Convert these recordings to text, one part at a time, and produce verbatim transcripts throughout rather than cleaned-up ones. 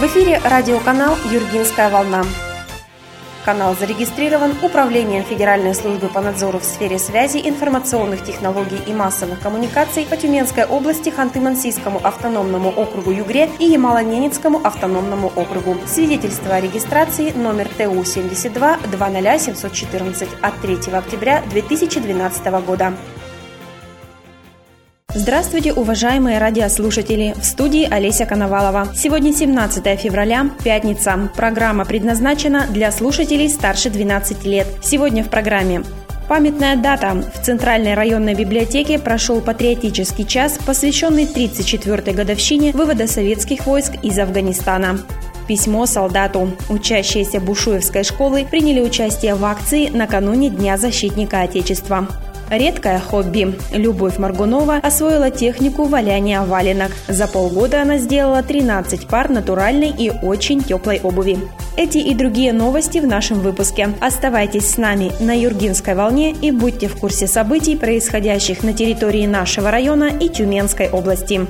эфире радиоканал «Юргинская волна». Канал зарегистрирован Управлением Федеральной службы по надзору в сфере связи, информационных технологий и массовых коммуникаций по Тюменской области, Ханты-Мансийскому автономному округу Югре и Ямало-Ненецкому автономному округу. Свидетельство о регистрации номер Т У семьдесят два две тысячи семьсот четырнадцать от третьего октября две тысячи двенадцатого года. Здравствуйте, уважаемые радиослушатели! В студии Олеся Коновалова. Сегодня семнадцатое февраля, пятница. Программа предназначена для слушателей старше двенадцати лет. Сегодня в программе памятная дата. В Центральной районной библиотеке прошел патриотический час, посвященный тридцать четвёртой годовщине вывода советских войск из Афганистана. Письмо солдату. Учащиеся Бушуевской школы приняли участие в акции накануне Дня защитника Отечества. Редкое хобби. Любовь Моргунова освоила технику валяния валенок. За полгода она сделала тринадцать пар натуральной и очень теплой обуви. Эти и другие новости в нашем выпуске. Оставайтесь с нами на Юргинской волне и будьте в курсе событий, происходящих на территории нашего района и Тюменской области.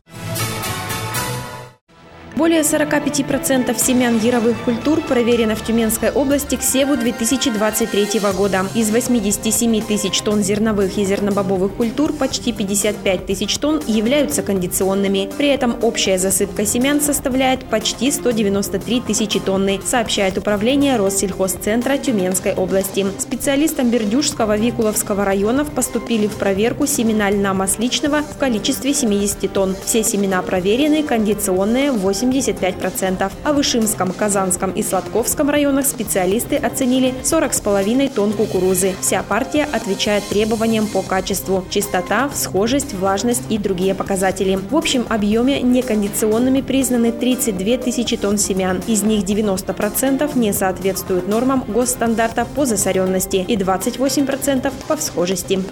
Более сорока пяти процентов семян яровых культур проверено в Тюменской области к севу две тысячи двадцать третьего года. Из восьмидесяти семи тысяч тонн зерновых и зернобобовых культур почти пятьдесят пять тысяч тонн являются кондиционными. При этом общая засыпка семян составляет почти сто девяносто три тысячи тонны, сообщает управление Россельхозцентра Тюменской области. Специалистам Бердюжского, Викуловского районов поступили в проверку семена льна масличного в количестве семидесяти тонн. Все семена проверены, кондиционные – восемьдесят пять процентов. А в Ишимском, Казанском и Сладковском районах специалисты оценили сорок с половиной тонн кукурузы. Вся партия отвечает требованиям по качеству: чистота, всхожесть, влажность и другие показатели. В общем объеме некондиционными признаны тридцать две тысячи тонн семян. Из них девяносто процентов не соответствуют нормам госстандарта по засоренности и двадцать восемь процентов по всхожести.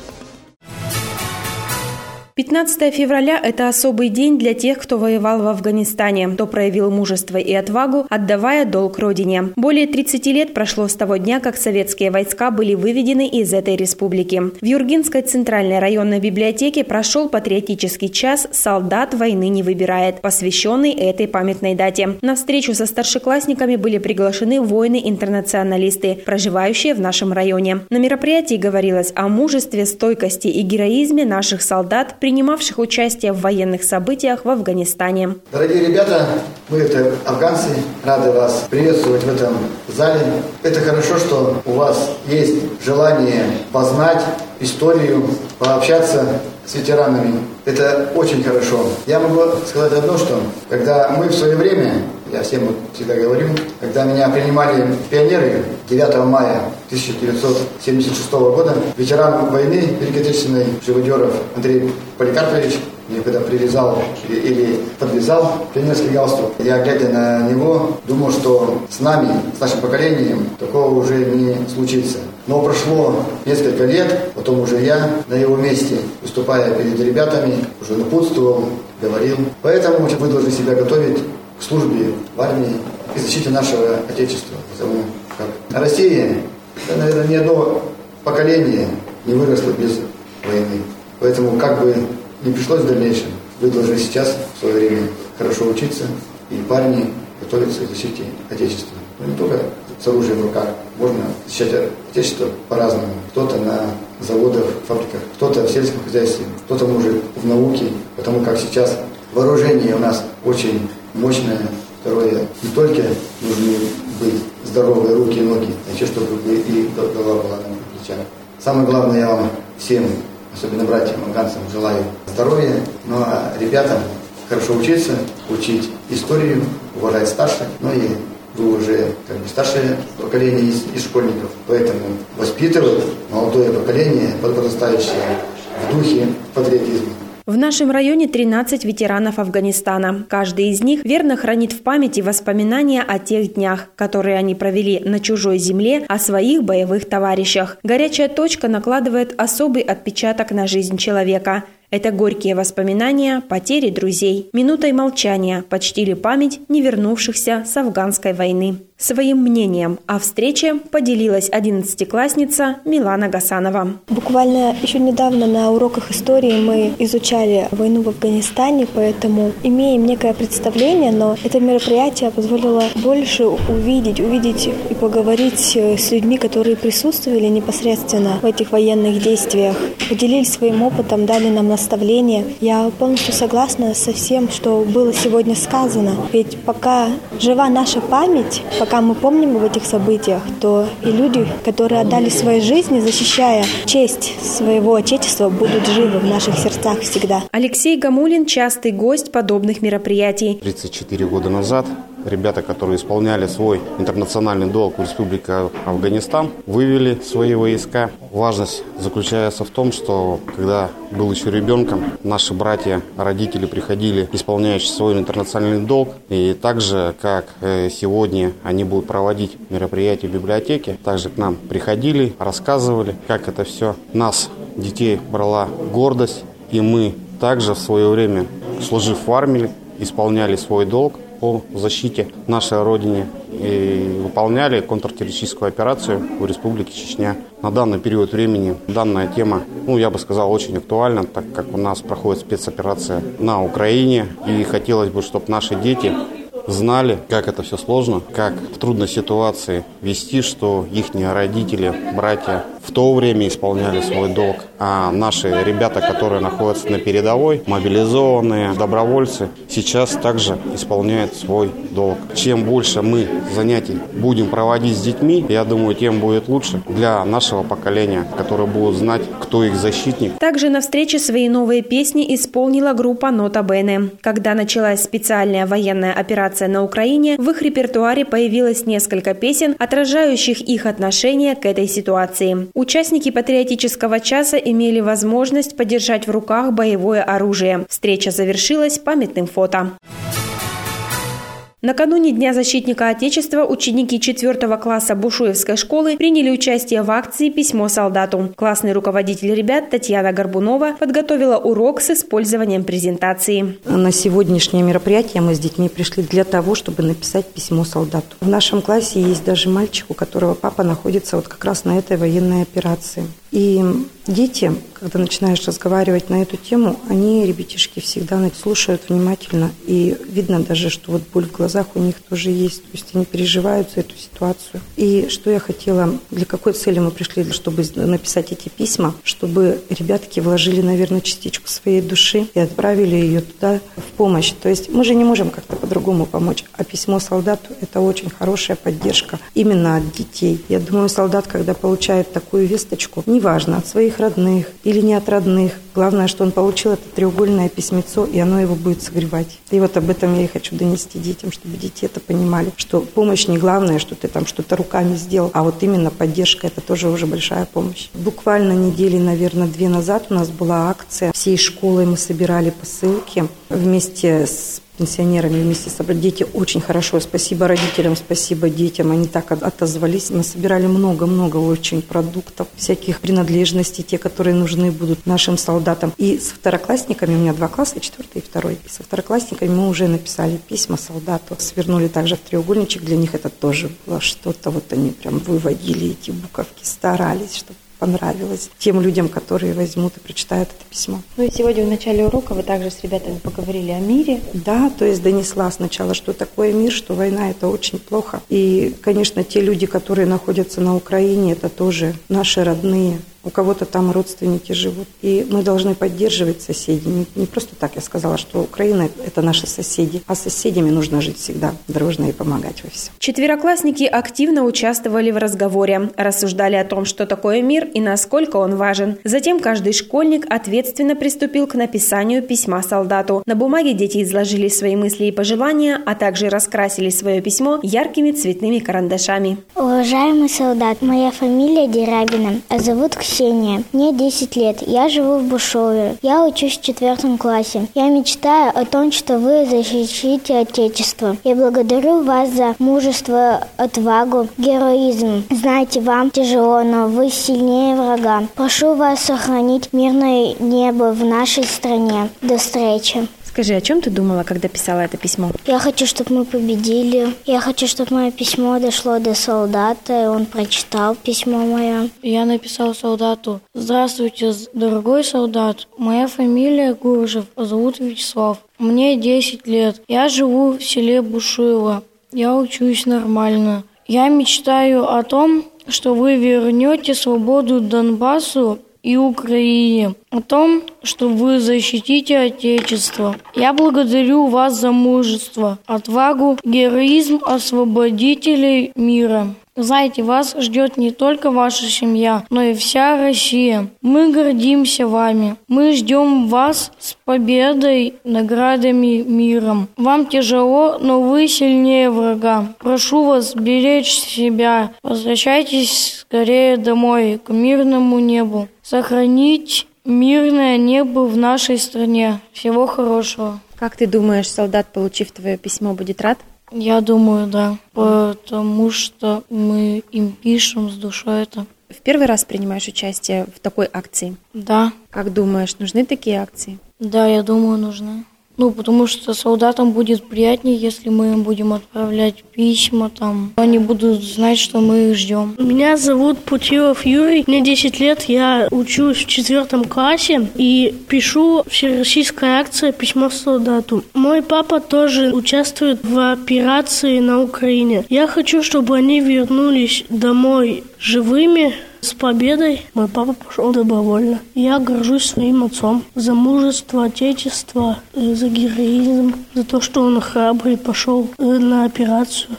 пятнадцатое февраля – это особый день для тех, кто воевал в Афганистане, кто проявил мужество и отвагу, отдавая долг родине. Более тридцати лет прошло с того дня, как советские войска были выведены из этой республики. В Юргинской Центральной районной библиотеке прошел патриотический час «Солдат войны не выбирает», посвященный этой памятной дате. На встречу со старшеклассниками были приглашены воины-интернационалисты, проживающие в нашем районе. На мероприятии говорилось о мужестве, стойкости и героизме наших солдат, принимавших участие в военных событиях в Афганистане. Дорогие ребята, мы это афганцы, рады вас приветствовать в этом зале. Это хорошо, что у вас есть желание познать историю, пообщаться с ветеранами. Это очень хорошо. Я могу сказать одно, что когда мы в свое время, я всем вот всегда говорю, когда меня принимали пионеры девятого мая тысяча девятьсот семьдесят шестого года, ветеран войны Великой Отечественной живодеров Андрей Поликарпович мне когда прирезал или, или подвязал пионерский галстук, я, глядя на него, думал, что с нами, с нашим поколением, такого уже не случится. Но прошло несколько лет, потом уже я на его месте, выступая перед ребятами, уже напутствовал, говорил. Поэтому вы должны себя готовить к службе в армии и защите нашего Отечества. Потому как Россия, наверное, ни одно поколение не выросло без войны. Поэтому как бы не пришлось в дальнейшем, вы должны сейчас в свое время хорошо учиться, и парни готовятся к защите Отечества. Но не только с оружием в руках. Можно защищать Отечество по-разному. Кто-то на заводах, фабриках, кто-то в сельском хозяйстве, кто-то может в науке, потому как сейчас вооружение у нас очень мощное. Второе, не только нужны быть здоровые руки и ноги, а еще чтобы и голова была на плечах. Самое главное, я вам всем, особенно братьям, афганцам, желаю здоровья, ну а ребятам хорошо учиться, учить историю, уважать старших, ну и вы уже как бы старшее поколение из, из школьников, поэтому воспитывать молодое поколение, подрастающее в духе патриотизма. В нашем районе тринадцать ветеранов Афганистана. Каждый из них верно хранит в памяти воспоминания о тех днях, которые они провели на чужой земле, о своих боевых товарищах. Горячая точка накладывает особый отпечаток на жизнь человека. Это горькие воспоминания потери друзей. Минутой молчания почтили память не вернувшихся с афганской войны. Своим мнением о встрече поделилась одиннадцатиклассница Милана Гасанова. Буквально еще недавно на уроках истории мы изучали войну в Афганистане, поэтому имеем некое представление, но это мероприятие позволило больше увидеть, увидеть и поговорить с людьми, которые присутствовали непосредственно в этих военных действиях, поделились своим опытом, дали нам наставления. Я полностью согласна со всем, что было сегодня сказано. Ведь пока жива наша память, пока мы помним об этих событиях, то и люди, которые отдали свои жизни, защищая честь своего Отечества, будут живы в наших сердцах всегда. Алексей Гамулин – частый гость подобных мероприятий. тридцать четыре года назад ребята, которые исполняли свой интернациональный долг в Республике Афганистан, вывели свои войска. Важность заключается в том, что когда был еще ребенком, наши братья, родители приходили, исполняющие свой интернациональный долг. И так же, как сегодня они будут проводить мероприятия в библиотеке, также к нам приходили, рассказывали, как это все нас, детей, брала гордость. И мы также в свое время, служив в армии, исполняли свой долг по защите нашей Родины и выполняли контртеррористическую операцию в Республике Чечня. На данный период времени данная тема, ну, я бы сказал, очень актуальна, так как у нас проходит спецоперация на Украине. И хотелось бы, чтобы наши дети знали, как это все сложно, как в трудной ситуации вести, что их родители, братья в то время исполняли свой долг, а наши ребята, которые находятся на передовой, мобилизованные добровольцы, сейчас также исполняют свой долг. Чем больше мы занятий будем проводить с детьми, я думаю, тем будет лучше для нашего поколения, которое будут знать, кто их защитник. Также на встрече свои новые песни исполнила группа «Нота Бене». Когда началась специальная военная операция на Украине, в их репертуаре появилось несколько песен, отражающих их отношение к этой ситуации. Участники патриотического часа имели возможность подержать в руках боевое оружие. Встреча завершилась памятным фото. Накануне Дня защитника Отечества ученики четвертого класса Бушуевской школы приняли участие в акции «Письмо солдату». Классный руководитель ребят Татьяна Горбунова подготовила урок с использованием презентации. На сегодняшнее мероприятие мы с детьми пришли для того, чтобы написать письмо солдату. В нашем классе есть даже мальчик, у которого папа находится вот как раз на этой военной операции. И дети, когда начинаешь разговаривать на эту тему, они, ребятишки, всегда слушают внимательно. И видно даже, что вот боль в глазах у них тоже есть. То есть они переживают за эту ситуацию. И что я хотела, для какой цели мы пришли, чтобы написать эти письма, чтобы ребятки вложили, наверное, частичку своей души и отправили ее туда в помощь. То есть мы же не можем как-то по-другому помочь. А письмо солдату – это очень хорошая поддержка именно от детей. Я думаю, солдат, когда получает такую весточку, неважно, от своих родных или не от родных. Главное, что он получил это треугольное письмецо, и оно его будет согревать. И вот об этом я и хочу донести детям, чтобы дети это понимали, что помощь не главное, что ты там что-то руками сделал, а вот именно поддержка – это тоже уже большая помощь. Буквально недели, наверное, две назад у нас была акция. Всей школой мы собирали посылки вместе с пенсионерами, вместе с дети очень хорошо. Спасибо родителям, спасибо детям. Они так отозвались. Мы собирали много-много очень продуктов, всяких принадлежностей, те, которые нужны будут нашим солдатам. И с второклассниками, у меня два класса, четвертый и второй. И со второклассниками мы уже написали письма солдату. Свернули также в треугольничек. Для них это тоже было что-то. Вот они прям выводили эти буковки, старались, чтобы понравилось тем людям, которые возьмут и прочитают это письмо. Ну и сегодня в начале урока вы также с ребятами поговорили о мире. Да, то есть донесла сначала, что такое мир, что война – это очень плохо. И, конечно, те люди, которые находятся на Украине, это тоже наши родные. У кого-то там родственники живут. И мы должны поддерживать соседей. Не, не просто так я сказала, что Украина – это наши соседи. А с соседями нужно жить всегда дружно и помогать во всем. Четвероклассники активно участвовали в разговоре. Рассуждали о том, что такое мир и насколько он важен. Затем каждый школьник ответственно приступил к написанию письма солдату. На бумаге дети изложили свои мысли и пожелания, а также раскрасили свое письмо яркими цветными карандашами. Уважаемый солдат, моя фамилия Дерябина, а зовут Ксения. Ксения. Мне десять лет. Я живу в Бушуеве. Я учусь в четвертом классе. Я мечтаю о том, что вы защитите Отечество. Я благодарю вас за мужество, отвагу, героизм. Знаете, вам тяжело, но вы сильнее врага. Прошу вас сохранить мирное небо в нашей стране. До встречи. Скажи, о чем ты думала, когда писала это письмо? Я хочу, чтобы мы победили. Я хочу, чтобы мое письмо дошло до солдата, и он прочитал письмо мое. Я написал солдату: «Здравствуйте, дорогой солдат. Моя фамилия Гуржев, а зовут Вячеслав. Мне десять лет. Я живу в селе Бушуево. Я учусь нормально. Я мечтаю о том, что вы вернете свободу Донбассу и Украине, о том, что вы защитите Отечество. Я благодарю вас за мужество, отвагу, героизм освободителей мира. Знаете, вас ждет не только ваша семья, но и вся Россия. Мы гордимся вами. Мы ждем вас с победой, наградами, миром. Вам тяжело, но вы сильнее врага. Прошу вас беречь себя. Возвращайтесь скорее домой, к мирному небу. Сохранить мирное небо в нашей стране. Всего хорошего». Как ты думаешь, солдат, получив твое письмо, будет рад? Я думаю, да, потому что мы им пишем с душой это. В первый раз принимаешь участие в такой акции? Да. Как думаешь, нужны такие акции? Да, я думаю, нужны. Ну, потому что солдатам будет приятнее, если мы им будем отправлять письма там. Они будут знать, что мы их ждем. Меня зовут Путилов Юрий, мне десять лет, я учусь в четвертом классе и пишу всероссийская акция «Письмо солдату». Мой папа тоже участвует в операции на Украине. Я хочу, чтобы они вернулись домой живыми, с победой. Мой папа пошел добровольно. Я горжусь своим отцом за мужество Отечества, за героизм, за то, что он храбрый пошел на операцию.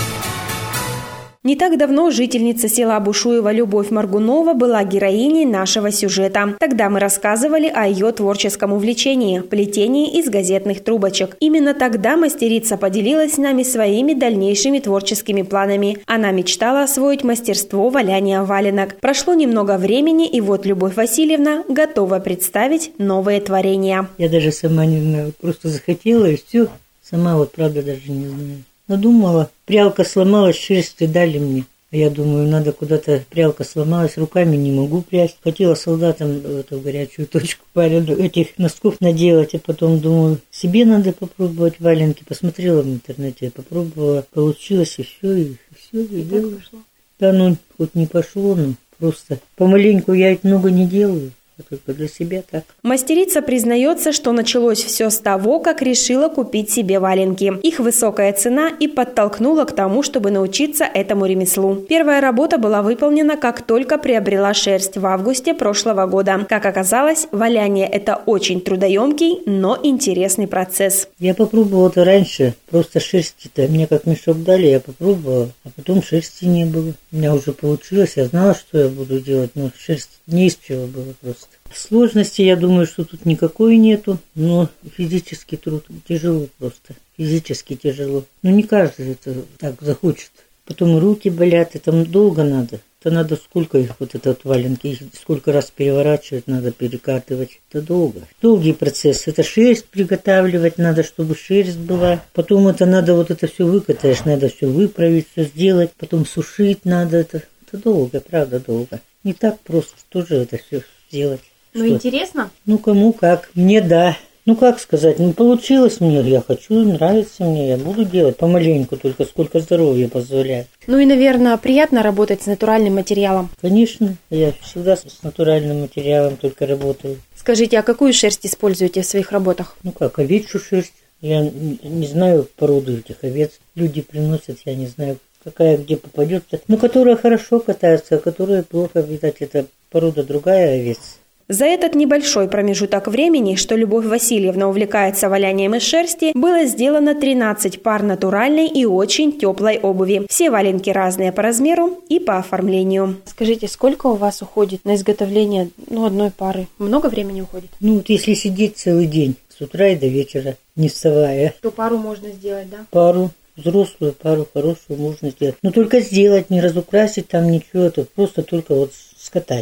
Не так давно жительница села Бушуева Любовь Маргунова была героиней нашего сюжета. Тогда мы рассказывали о ее творческом увлечении – плетении из газетных трубочек. Именно тогда мастерица поделилась с нами своими дальнейшими творческими планами. Она мечтала освоить мастерство валяния валенок. Прошло немного времени, и вот Любовь Васильевна готова представить новые творения. Я даже сама не знаю, просто захотела и все. Сама вот правда даже не знаю. Надумала, прялка сломалась, шерсти дали мне. А я думаю, надо куда-то, прялка сломалась, руками не могу прясть. Хотела солдатам эту горячую точку пару этих носков наделать, а потом думаю, себе надо попробовать валенки. Посмотрела в интернете, попробовала, получилось и все, и все, и делала. Да ну, хоть не пошло, но просто помаленьку я ведь много не делаю. Только для себя так. Мастерица признается, что началось все с того, как решила купить себе валенки. Их высокая цена и подтолкнула к тому, чтобы научиться этому ремеслу. Первая работа была выполнена, как только приобрела шерсть в августе прошлого года. Как оказалось, валяние – это очень трудоемкий, но интересный процесс. Я попробовала-то раньше, просто шерсти-то мне как мешок дали, я попробовала, а потом шерсти не было. У меня уже получилось, я знала, что я буду делать, но шерсть не из чего было просто. Сложности, я думаю, что тут никакой нету, но физический труд тяжело просто, физически тяжело. Но не каждый это так захочет. Потом руки болят, это долго надо. Это надо сколько их, вот этот валенки, сколько раз переворачивать надо, перекатывать. Это долго. Долгий процесс. Это шерсть приготавливать надо, чтобы шерсть была. Потом это надо, вот это все выкатаешь, надо все выправить, все сделать. Потом сушить надо. Это, это долго, правда долго. Не так просто тоже это все сделать. Ну, что? Интересно? Ну, кому как. Мне да. Ну, как сказать, ну, получилось мне, я хочу, нравится мне, я буду делать помаленьку, только сколько здоровья позволяет. Ну и, наверное, приятно работать с натуральным материалом. Конечно, я всегда с натуральным материалом только работаю. Скажите, а какую шерсть используете в своих работах? Ну, как, овечью шерсть. Я не знаю породу этих овец. Люди приносят, я не знаю, какая где попадется. Ну, которая хорошо катается, а которая плохо, видать, это порода другая овец. За этот небольшой промежуток времени, что Любовь Васильевна увлекается валянием из шерсти, было сделано тринадцать пар натуральной и очень теплой обуви. Все валенки разные по размеру и по оформлению. Скажите, сколько у вас уходит на изготовление ну, одной пары? Много времени уходит? Ну вот если сидеть целый день, с утра и до вечера, не вставая. То пару можно сделать, да? Пару. Взрослую пару хорошую можно сделать. Но только сделать, не разукрасить там ничего, это просто только вот скатать.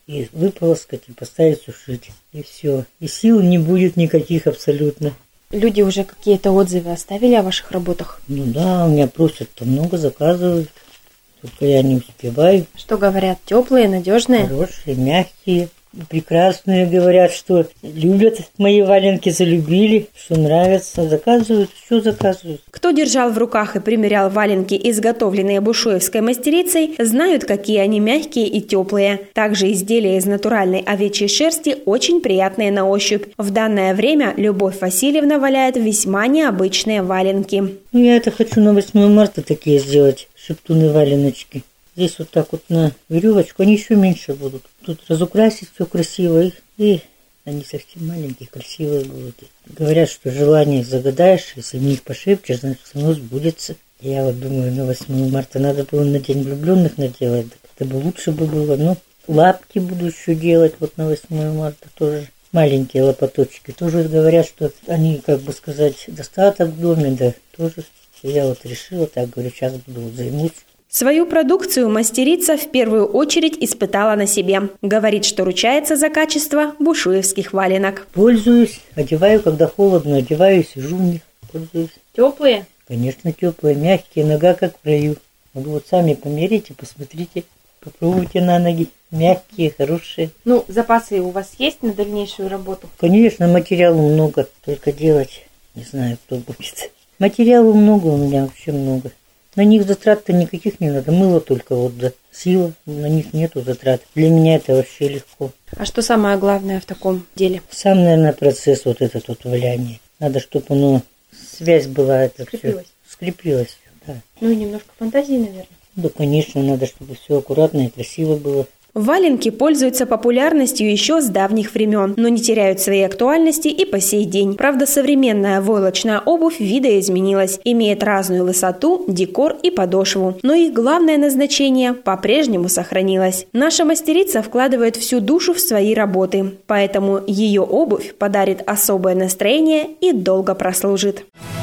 и выполоскать, и поставить сушить. И все. И сил не будет никаких абсолютно. Люди уже какие-то отзывы оставили о ваших работах? Ну да, у меня просят-то много, заказывают. Только я не успеваю. Что говорят? Теплые, надежные? Хорошие, мягкие. Прекрасные, говорят, что любят мои валенки, залюбили, что нравится, заказывают, все заказывают. Кто держал в руках и примерял валенки, изготовленные бушуевской мастерицей, знают, какие они мягкие и теплые. Также изделия из натуральной овечьей шерсти очень приятные на ощупь. В данное время Любовь Васильевна валяет весьма необычные валенки. Ну, я это хочу на восьмое марта такие сделать, шептуны валеночки. Здесь вот так вот на веревочку, они еще меньше будут. Тут разукрасить все красиво, и, и они совсем маленькие, красивые будут. Говорят, что желание загадаешь, если в них пошепчешь, значит, оно сбудется. Я вот думаю, на восьмое марта надо было на День влюбленных наделать, это бы лучше бы было. Ну, лапки буду еще делать вот на восьмое марта тоже. Маленькие лопаточки. Тоже говорят, что они, как бы сказать, достаток в доме, да, тоже. Я вот решила, так говорю, сейчас буду вот займусь. Свою продукцию мастерица в первую очередь испытала на себе. Говорит, что ручается за качество бушуевских валенок. Пользуюсь, одеваю, когда холодно, одеваю, сижу в них, пользуюсь. Теплые? Конечно, теплые, мягкие, нога как в раю. Вы вот сами померите, посмотрите, попробуйте на ноги. Мягкие, хорошие. Ну, запасы у вас есть на дальнейшую работу? Конечно, материала много, только делать не знаю, кто будет. Материала много у меня, вообще много. На них затрат-то никаких не надо, мыло только вот, да, сила, на них нету затрат. Для меня это вообще легко. А что самое главное в таком деле? Сам, наверное, процесс вот этот вот валяния. Надо, чтобы оно, связь была, это скрепилась. Все, скрепилась, да. Ну и немножко фантазии, наверное. Да, конечно, надо, чтобы все аккуратно и красиво было. Валенки пользуются популярностью еще с давних времен, но не теряют своей актуальности и по сей день. Правда, современная войлочная обувь видоизменилась, имеет разную высоту, декор и подошву. Но их главное назначение по-прежнему сохранилось. Наша мастерица вкладывает всю душу в свои работы, поэтому ее обувь подарит особое настроение и долго прослужит.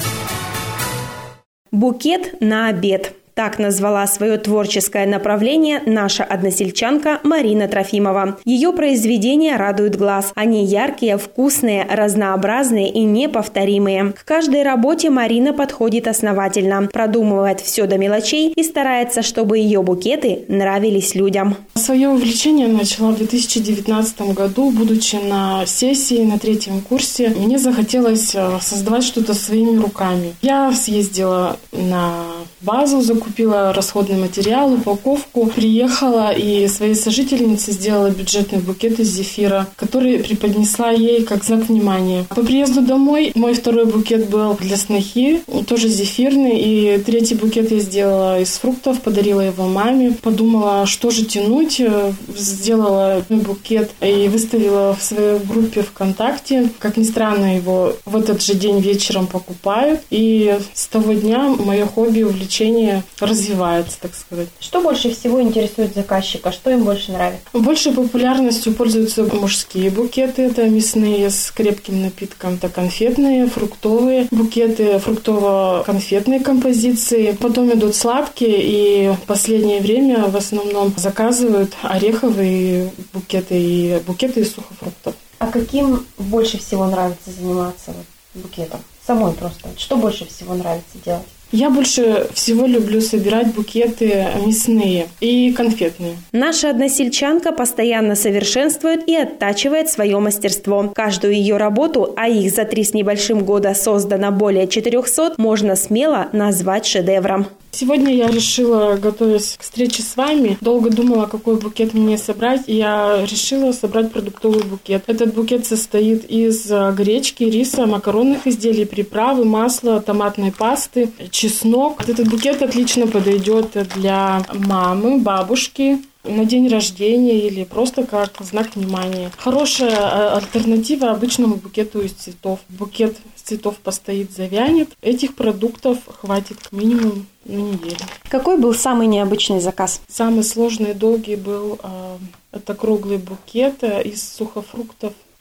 Букет на обед. Так назвала свое творческое направление наша односельчанка Марина Трофимова. Ее произведения радуют глаз. Они яркие, вкусные, разнообразные и неповторимые. К каждой работе Марина подходит основательно, продумывает все до мелочей и старается, чтобы ее букеты нравились людям. Свое увлечение начала в две тысячи девятнадцатом году, будучи на сессии на третьем курсе. Мне захотелось создавать что-то своими руками. Я съездила на базу, купила расходный материал, упаковку, приехала и своей сожительнице сделала бюджетный букет из зефира, который преподнесла ей как знак внимания. По приезду домой мой второй букет был для снохи, тоже зефирный, и третий букет я сделала из фруктов, подарила его маме. Подумала, что же тянуть, сделала букет и выставила в своей группе ВКонтакте. Как ни странно, его в этот же день вечером покупают, и с того дня мое хобби, увлечение развивается, так сказать. Что больше всего интересует заказчика? Что им больше нравится? Большей популярностью пользуются мужские букеты. Это мясные с крепким напитком. Это конфетные, фруктовые букеты, фруктово-конфетные композиции. Потом идут сладкие, и в последнее время в основном заказывают ореховые букеты и букеты из сухофруктов. А каким больше всего нравится заниматься вот, букетом? Самой просто. Что больше всего нравится делать? Я больше всего люблю собирать букеты мясные и конфетные. Наша односельчанка постоянно совершенствует и оттачивает свое мастерство. Каждую ее работу, а их за три с небольшим года создано более четырехсот, можно смело назвать шедевром. Сегодня я решила, готовясь к встрече с вами, долго думала, какой букет мне собрать, и я решила собрать продуктовый букет. Этот букет состоит из гречки, риса, макаронных изделий, приправы, масла, томатной пасты, чеснок. Этот букет отлично подойдет для мамы, бабушки, на день рождения или просто как знак внимания. Хорошая альтернатива обычному букету из цветов. Букет из цветов постоит, завянет. Этих продуктов хватит как минимум на неделю. Какой был самый необычный заказ? Самый сложный и долгий был э, это круглый букет из сухофруктов.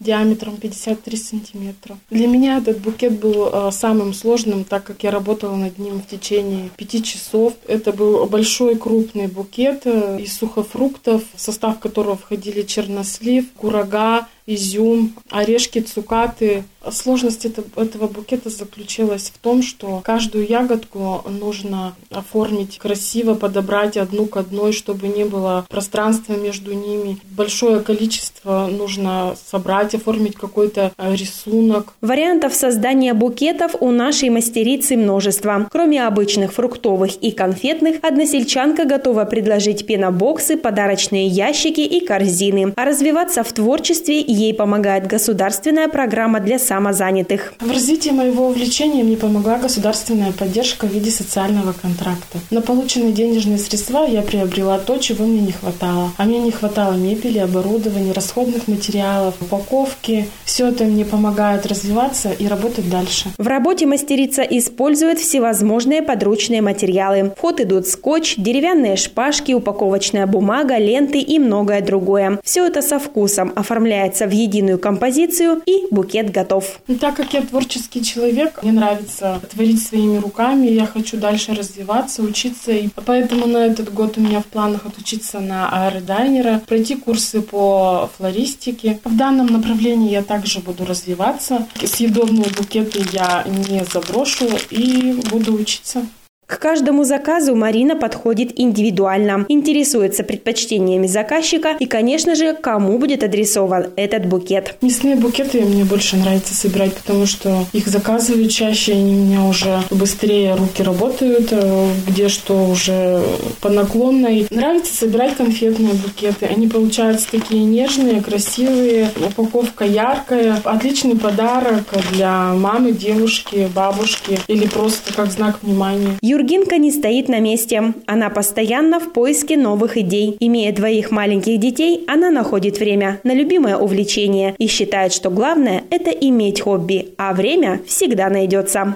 диаметром пятьдесят три сантиметра. Для меня этот букет был самым сложным, так как я работала над ним в течение пяти часов. Это был большой крупный букет из сухофруктов, в состав которого входили чернослив, курага, изюм, орешки, цукаты. Сложность этого букета заключалась в том, что каждую ягодку нужно оформить красиво, подобрать одну к одной, чтобы не было пространства между ними. Большое количество нужно собрать, оформить какой-то рисунок. Вариантов создания букетов у нашей мастерицы множество. Кроме обычных фруктовых и конфетных, односельчанка готова предложить пенобоксы, подарочные ящики и корзины. А развиваться в творчестве ей помогает государственная программа для самозанятых. В развитии моего увлечения мне помогла государственная поддержка в виде социального контракта. На полученные денежные средства я приобрела то, чего мне не хватало. А мне не хватало мебели, оборудования, расходных материалов, упаковки. Все это мне помогает развиваться и работать дальше. В работе мастерица использует всевозможные подручные материалы. В ход идут скотч, деревянные шпажки, упаковочная бумага, ленты и многое другое. Все это со вкусом оформляется в единую композицию, и букет готов. Так как я творческий человек, мне нравится творить своими руками, я хочу дальше развиваться, учиться, и поэтому на этот год у меня в планах отучиться на аэродайнера, пройти курсы по флористике. В данном направлении я также буду развиваться. Съедобные букеты я не заброшу и буду учиться. К каждому заказу Марина подходит индивидуально, интересуется предпочтениями заказчика и, конечно же, кому будет адресован этот букет. Мясные букеты мне больше нравится собирать, потому что их заказывают чаще, они у меня уже быстрее руки работают, где что уже по наклонной. Нравится собирать конфетные букеты, они получаются такие нежные, красивые, упаковка яркая, отличный подарок для мамы, девушки, бабушки или просто как знак внимания. Юргинка не стоит на месте. Она постоянно в поиске новых идей. Имея двоих маленьких детей, она находит время на любимое увлечение и считает, что главное – это иметь хобби, а время всегда найдется.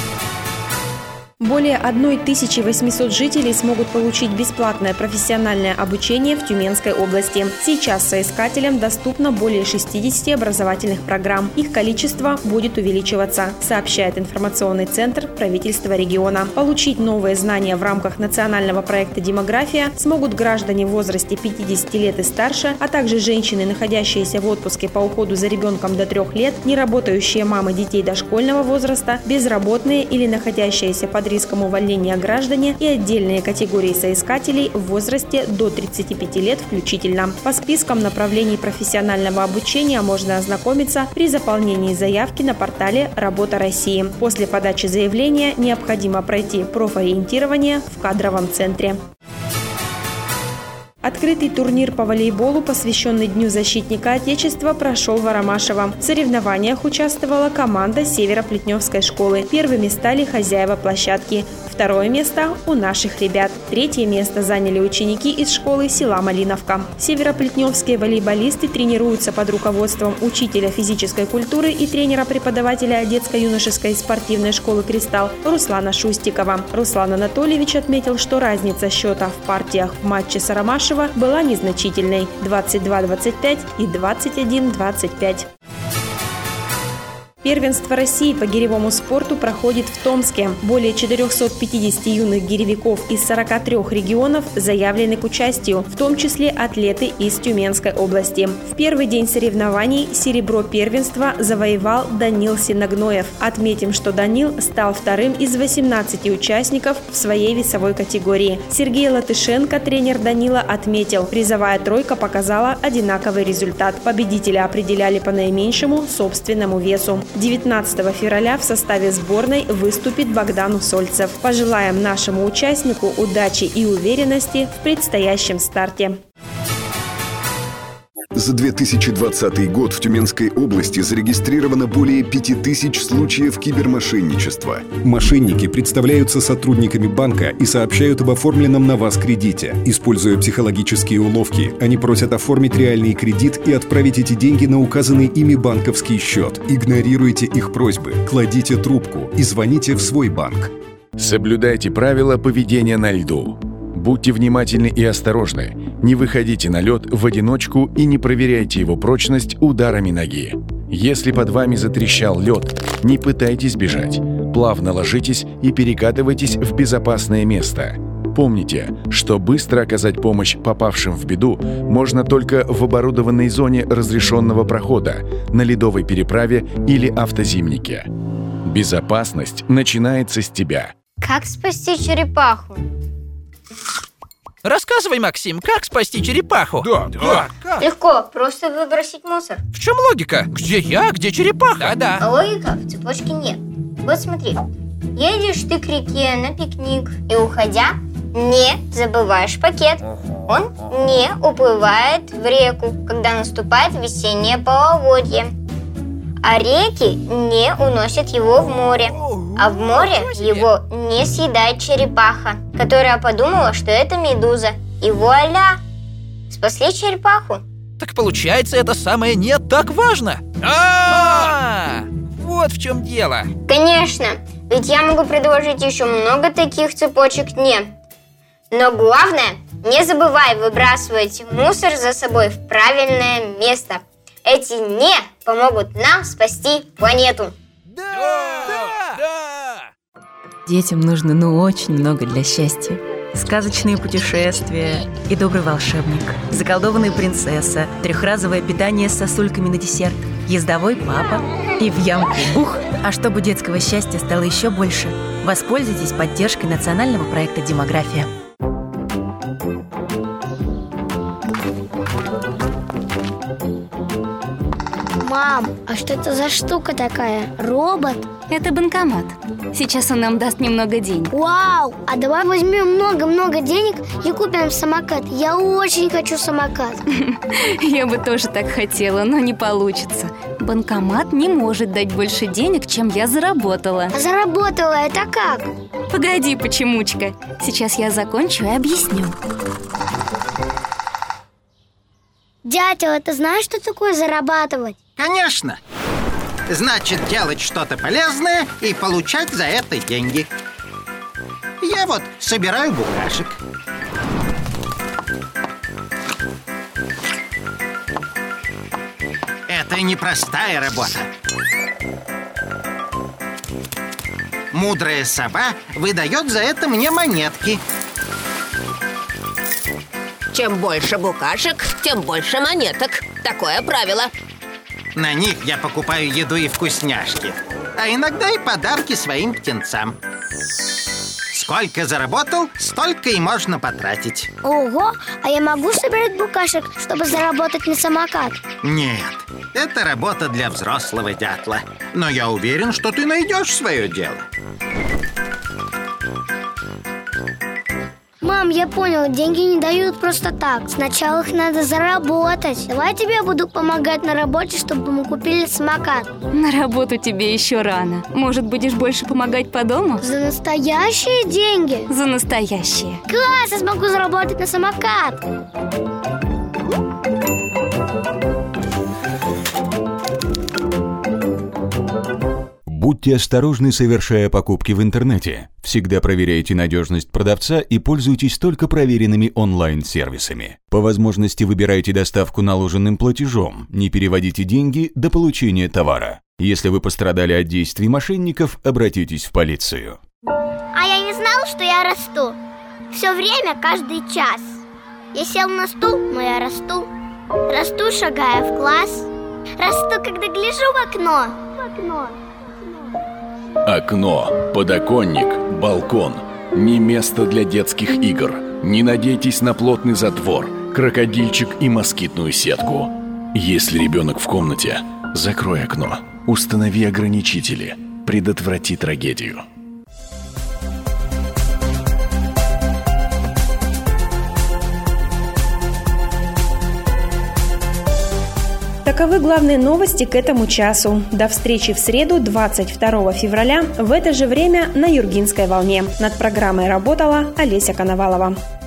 Более тысяча восемьсот жителей смогут получить бесплатное профессиональное обучение в Тюменской области. Сейчас соискателям доступно более шестидесяти образовательных программ. Их количество будет увеличиваться, сообщает информационный центр правительства региона. Получить новые знания в рамках национального проекта «Демография» смогут граждане в возрасте пятидесяти лет и старше, а также женщины, находящиеся в отпуске по уходу за ребенком до трех лет, неработающие мамы детей дошкольного возраста, безработные или находящиеся под риском увольнения граждане и отдельные категории соискателей в возрасте до тридцати пяти лет включительно. По спискам направлений профессионального обучения можно ознакомиться при заполнении заявки на портале «Работа России». После подачи заявления необходимо пройти профориентирование в кадровом центре. Открытый турнир по волейболу, посвященный Дню защитника Отечества, прошел в Аромашево. В соревнованиях участвовала команда Северо-Плетневской школы. Первыми стали хозяева площадки. Второе место у наших ребят. Третье место заняли ученики из школы села Малиновка. Северо-Плетневские волейболисты тренируются под руководством учителя физической культуры и тренера-преподавателя детско-юношеской спортивной школы «Кристалл» Руслана Шустикова. Руслан Анатольевич отметил, что разница счета в партиях в матче с Аромашево была незначительной – двадцать два двадцать пять и двадцать один двадцать пять. Первенство России по гиревому спорту проходит в Томске. Более четырехсот пятидесяти юных гиревиков из сорока трёх регионов заявлены к участию, в том числе атлеты из Тюменской области. В первый день соревнований серебро первенства завоевал Данил Синогноев. Отметим, что Данил стал вторым из восемнадцати участников в своей весовой категории. Сергей Латышенко, тренер Данила, отметил, призовая тройка показала одинаковый результат. Победителя определяли по наименьшему собственному весу. девятнадцатого февраля в составе сборной выступит Богдан Усольцев. Пожелаем нашему участнику удачи и уверенности в предстоящем старте. За две тысячи двадцатый год в Тюменской области зарегистрировано более пяти тысяч случаев кибермошенничества. Мошенники представляются сотрудниками банка и сообщают об оформленном на вас кредите. Используя психологические уловки, они просят оформить реальный кредит и отправить эти деньги на указанный ими банковский счет. Игнорируйте их просьбы, кладите трубку и звоните в свой банк. Соблюдайте правила поведения на льду. Будьте внимательны и осторожны. Не выходите на лед в одиночку и не проверяйте его прочность ударами ноги. Если под вами затрещал лед, не пытайтесь бежать. Плавно ложитесь и перекатывайтесь в безопасное место. Помните, что быстро оказать помощь попавшим в беду можно только в оборудованной зоне разрешенного прохода, на ледовой переправе или автозимнике. Безопасность начинается с тебя. Как спасти черепаху? Рассказывай, Максим, как спасти черепаху? Да, да. Как? Легко, просто выбросить мусор. В чем логика? Где я, где черепаха? Да-да. А логика в цепочке нет. Вот смотри, едешь ты к реке на пикник и, уходя, не забываешь пакет. Он не уплывает в реку, когда наступает весеннее половодье. А реки не уносят его в море. А в море его не съедает черепаха, которая подумала, что это медуза. И вуаля! Спасли черепаху. Так получается, это самое не так важно. А-а-а! Вот в чем дело. Конечно, ведь я могу предложить еще много таких цепочек «не». Но главное, не забывай выбрасывать мусор за собой в правильное место. Эти «не» помогут нам спасти планету. Да! Да! Да! Детям нужно ну очень много для счастья. Сказочные путешествия и добрый волшебник, заколдованная принцесса, трехразовое питание с сосульками на десерт, ездовой папа и в ямку бух. А чтобы детского счастья стало еще больше, воспользуйтесь поддержкой национального проекта «Демография». Мам, а что это за штука такая? Робот? Это банкомат. Сейчас он нам даст немного денег. Вау! А давай возьмем много-много денег и купим самокат. Я очень хочу самокат. Я бы тоже так хотела, но не получится. Банкомат не может дать больше денег, чем я заработала. А заработала это как? Погоди, почемучка. Сейчас я закончу и объясню. Дятел, ты знаешь, что такое зарабатывать? Конечно. Значит, делать что-то полезное и получать за это деньги. Я вот собираю букашек. Это непростая работа. Мудрая сова выдает за это мне монетки. Чем больше букашек, тем больше монеток. Такое правило. На них я покупаю еду и вкусняшки, а иногда и подарки своим птенцам. Сколько заработал, столько и можно потратить. Ого, а я могу собирать букашек, чтобы заработать на самокат? Нет, это работа для взрослого дятла. Но я уверен, что ты найдешь свое дело. Мам, я понял, деньги не дают просто так. Сначала их надо заработать. Давай тебе я буду помогать на работе, чтобы мы купили самокат. На работу тебе еще рано. Может, будешь больше помогать по дому? За настоящие деньги? За настоящие. Класс, я смогу заработать на самокат. Будьте осторожны, совершая покупки в интернете. Всегда проверяйте надежность продавца и пользуйтесь только проверенными онлайн-сервисами. По возможности выбирайте доставку наложенным платежом, не переводите деньги до получения товара. Если вы пострадали от действий мошенников, обратитесь в полицию. А я не знал, что я расту. Все время, каждый час. Я сел на стул, но я расту. Расту, шагая в класс. Расту, когда гляжу в окно. В окно. Окно, подоконник, балкон – не место для детских игр. Не надейтесь на плотный затвор, крокодильчик и москитную сетку. Если ребенок в комнате, закрой окно, установи ограничители, предотврати трагедию. Таковы главные новости к этому часу. До встречи в среду, двадцать второго февраля, в это же время на Юргинской волне. Над программой работала Олеся Коновалова.